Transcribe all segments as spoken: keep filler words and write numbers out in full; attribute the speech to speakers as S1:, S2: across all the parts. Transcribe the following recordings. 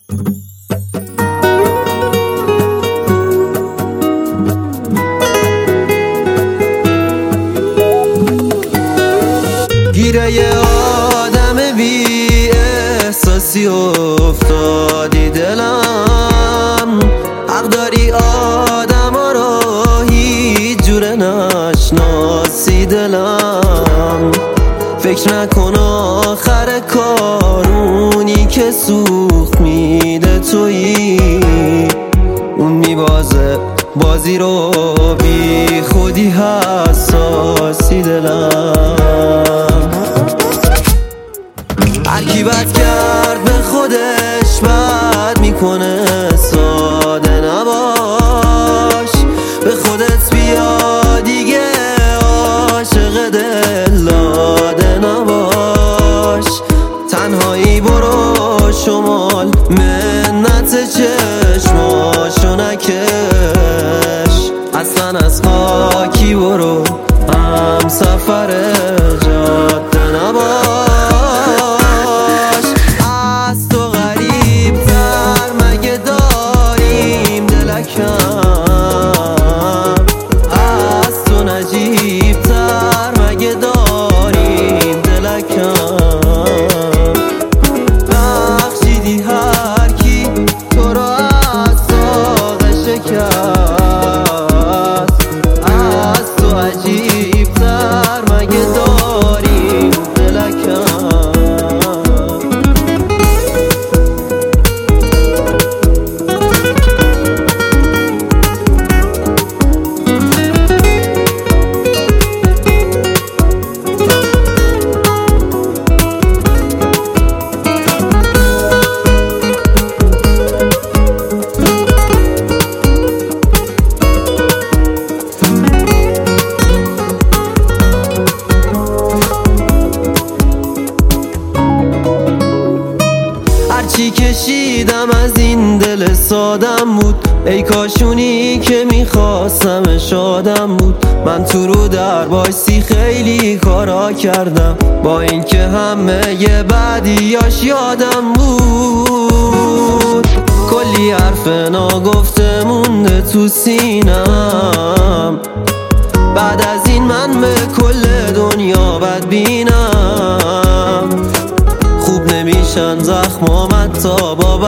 S1: گیره یه آدم بی احساسی افتادی دلم، حق داری آدم ها رو هیچ جوره نشناسی دلم. فکر نکن آخر کارونی که سوخت میده تویی، اون میبازه بازی رو بی خودی حساسی دلم. هرکی بد کرد به خودش بد میکنه، ساده نباش، به خودت بیا دیگه، عاشق دل داده نباش. تنهایی برو شمال، منت چشماشو نکش، اصلا از خاکی برو، هم سفر جاده نباش. از تو غریب تر مگه داریم دلکم، از تو نجیب تر مگه داریم دلکم. بخشیدی هر کی تو رو از ساقه شکست، از تو عجیب تر مگه داریم دلکم. هرچی کشیدم از این دل سادم بود، ای کاشونی که میخواستم شادم بود. من تو رو در بایستی خیلی کارا کردم، با اینکه همه یه بعدیاش یادم بود. کلی حرف ناگفته مونده تو سینم، بعد از این من به کل دنیا بدبینم. خوب نمیشن زخمامت تا با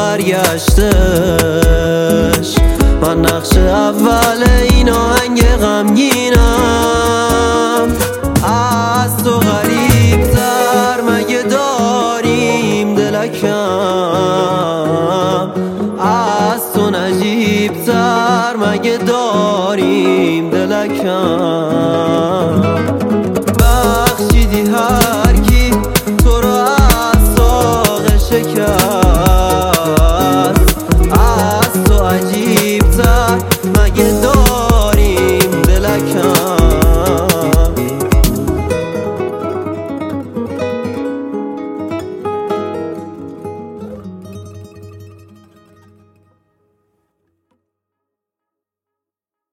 S1: برگشتش، من نقش اول این آهنگ غمگینم. از تو غریب تر مگه داریم دلکم، از تو نجیب تر مگه داریم دلکم.